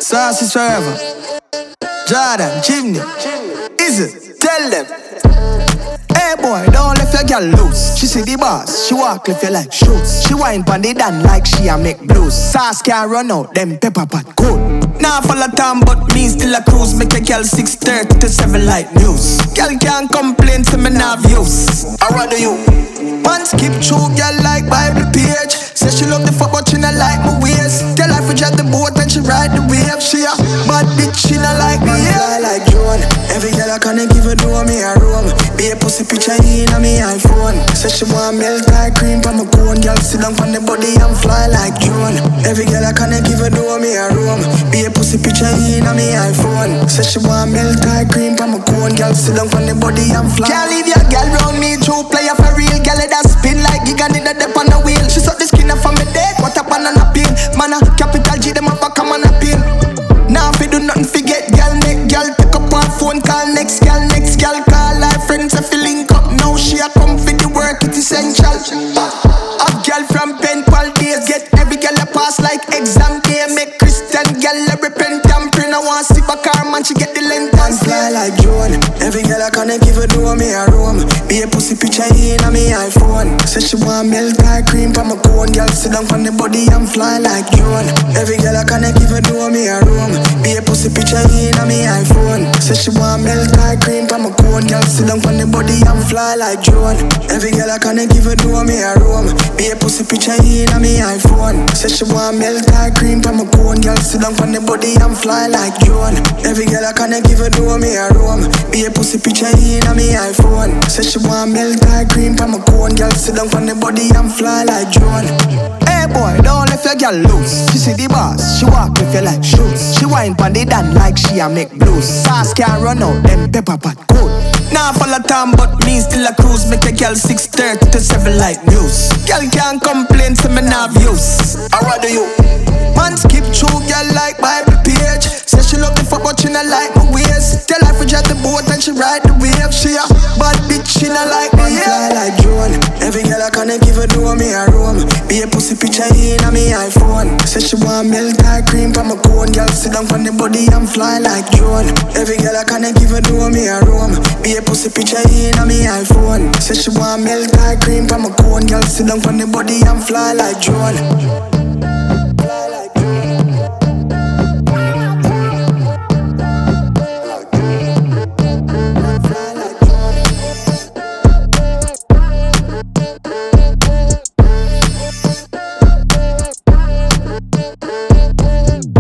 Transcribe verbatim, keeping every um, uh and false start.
Sauce is forever. Jordan, Chimney, is it? Tell them. Hey boy, don't let your girl loose. She see the boss, she walk if you like shoes. She wine pon the dan like she a make blues. Sauce can't run out, them pepper pot cool. Now follow time, but me still a cruise. Make a girl six thirty to seven like news. Girl can't complain to me now views. Or what do you? Man skip through, girl like Bible page. Say she love the fuck but she not like my ways. Tell her to drive the boat and she ride the wave. She a bad bitch, she not like me. Fly like drone. Every girl I can't give a do me a room. Be a pussy picture in on me iPhone. Say she want milk like cream from my cone. Girl sit down from the body and fly like drone. Every girl I can't give a do me a room. Be a pussy picture in on me iPhone. Say she want milk like cream from my cone. Girl sit down from the body and fly. Can't leave your girl round me true player for real. Girl that spin like giga need a dip on the wheel. She suck the skin up from me dead. What a banana pin. Man a capital G them up a come on a pin. Now if you do nothing forget girl make girl pick up her phone call next girl next girl call her friends if you link up now she a come for the work it's essential. A girl from Pen Pal days get every girl a pass like exam day. Make Christian girl a repent and pray. Now want see back her man she get the length and fly like drone. Every girl I can't give a do me a room. Be a pussy picture in on me iPhone. Say she want milk like cream from my cone. Girl sit down from the body and fly like drone. Every girl I can't give a do me a room. Be a pussy picture in on me iPhone. Say she want milk like cream from my cone. Girl sit down from the body and fly like drone. Every girl I can't give a do me a room. Be a pussy picture in on me iPhone. Say she want milk like cream from my cone. Girl sit down from the body and fly like drone. Every girl I can't give a do me a room. Be a pussy picture in on me iPhone. Say she want milk like cream from my cone. Girl sit down from the body and fly like drone. Hey boy, don't let your girl loose. She see the boss, she walk if you like shoes. She wine pon the dan like she a make blues. Sauce can't run out, them pepper pot cool. Now follow time, but me still a cruise. Make a girl six thirty to seven like news. Girl can't complain to me now views. Or what do you? Man skip through, girl like Bible page. Say she love the fuck but she not like my ways. Tell her to drive the boat and she ride the wave. She a bad bitch, she not like me. Fly like drone. Every girl I can't give a do me a room. Be a pussy picture in on me iPhone. Say she want milk like cream from my cone. Girl sit down from the body and fly like drone. Every girl I can't give a do me a room. Be a pussy picture in on me iPhone. Say she want milk like cream from my cone. Girl sit down from the body and fly like drone. Thank you.